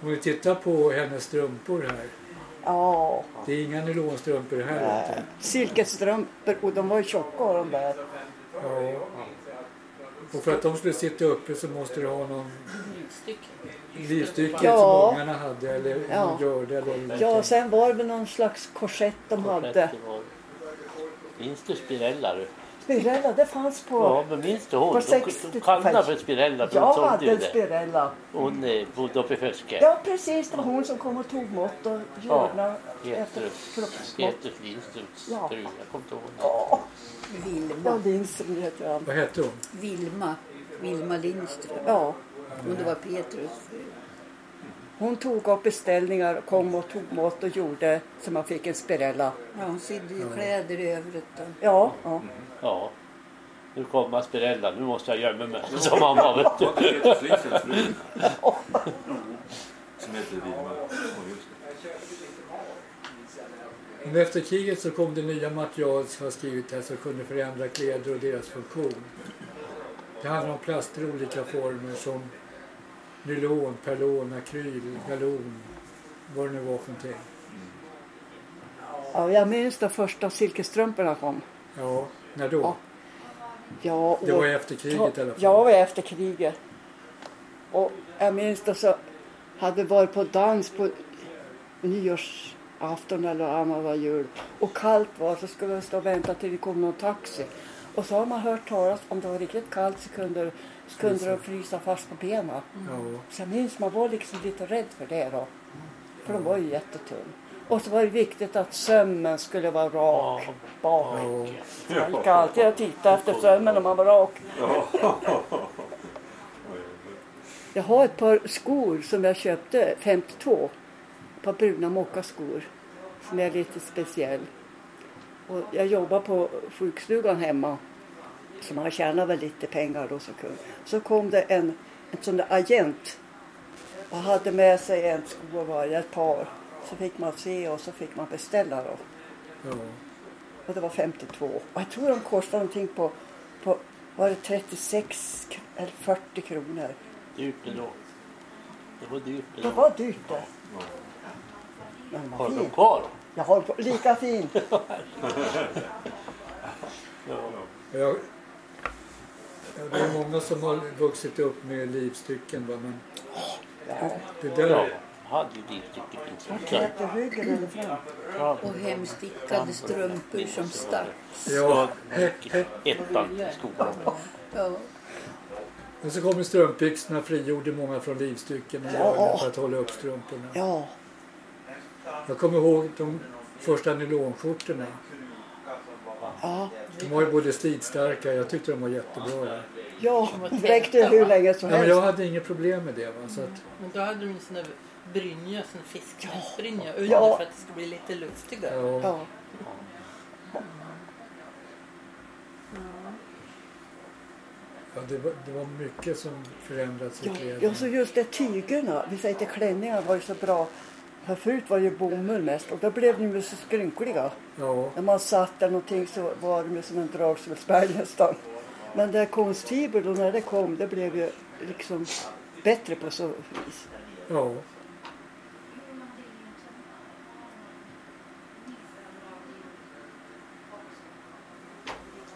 Om vi tittar på hennes strumpor här. Ja. Det är inga nylonstrumpor här. Nej. Silkesstrumpor och de var ju tjocka de där. Ja. Och för att de skulle sitta uppe så måste du ha någon livstycke som ungarna hade eller gjorde. Eller ja, sen var det väl någon slags korsett de hade. Minns du spirellar? Spirella, det fanns på... Ja, men minns du hon? På 60 De kallade för spirella. Jag hade en spirella. Hon bodde uppe i Föske. Ja, precis. Det var hon som kom och tog mått och gjorde efter fruktmått. Petrus Lindströms fru. Jag kommer inte ihåg. Ja. Vilma. Lindström heter han. Vad hette hon? Vilma Lindström. Ja. Och det var Petrus. Hon tog upp beställningar, kom och tog mått och gjorde så man fick en spirella. Ja, hon sydde ju kläder i övrigt då. Ja. Ja. Nu kommer spirella, nu måste jag gömma mig. Som mamma, vet du. Som heter Vilma. Men efter kriget så kom det nya material som har skrivit här som kunde förändra kläder och deras funktion. Det handlar om plaster i olika former som nylon, perlon, akryl, galon, vad det nu var för någonting. Ja, jag minns de första silkestrumporna kom. Ja, när då? Ja, det var efter kriget i alla fall. Ja, efter kriget. Och jag minns då så hade vi varit på dans på nyårsafton eller annat jul. Och kallt var så skulle vi stå och vänta till det kom någon taxi. Och så har man hört talas om det var riktigt kallt så kunde de frysa fast på benen. Ja. Så jag minns man var liksom lite rädd för det då. För de var ju jättetunn. Och så var det viktigt att sömmen skulle vara rak bak. Man gick alltid och tittade efter sömmen om man var rak. Jag har ett par skor som jag köpte 52. Ett par bruna mockaskor som är lite speciell. Och jag jobbar på sjukstugan hemma. Så man tjänar väl lite pengar då som kund. Så kom det en sån där agent. Och hade med sig en sko varje, ett par. Så fick man se och så fick man beställa då. Ja. Och det var 52. Och jag tror de kostade någonting på var det 36 eller 40 kronor. Dyrt det då. Det var dyrt det Det då. var dyrt det. Men Har fin. de kvar då? Jag har lika fin. Ja, det är många som har vuxit upp med livstycken. Va? Men det där... Ja, hade ju livstycken. Klätter ryggen eller fram. Och hemstickade strumpor som stack. Ja. Ettan skolan. Ja. Men så kommer strumpbyxorna, frigjorde många från livstycken och gjorde för att hålla upp strumporna. Ja. Jag kommer ihåg de första nylonskjortorna. Ja. De var ju både slitstarka, jag tyckte de var jättebra. Ja, det räckte hur länge som Ja, men helst. jag hade inget problem med det. Va? Så att... Men då hade du en sån där brynja, sån fisknäsbrynja under för att det skulle bli lite luftigare. Ja. Ja. Ja, det var mycket som förändrats i kläderna. Ja, så just det tygerna, vi säger inte klänningar var ju så bra. För förut var det ju bomull mest och då blev de ju så skrynkliga. Ja. När man satt där någonting så var de ju som en dragspelsberg nästan. Men det konstfiber då när det kom, det blev ju liksom bättre på så vis. Ja.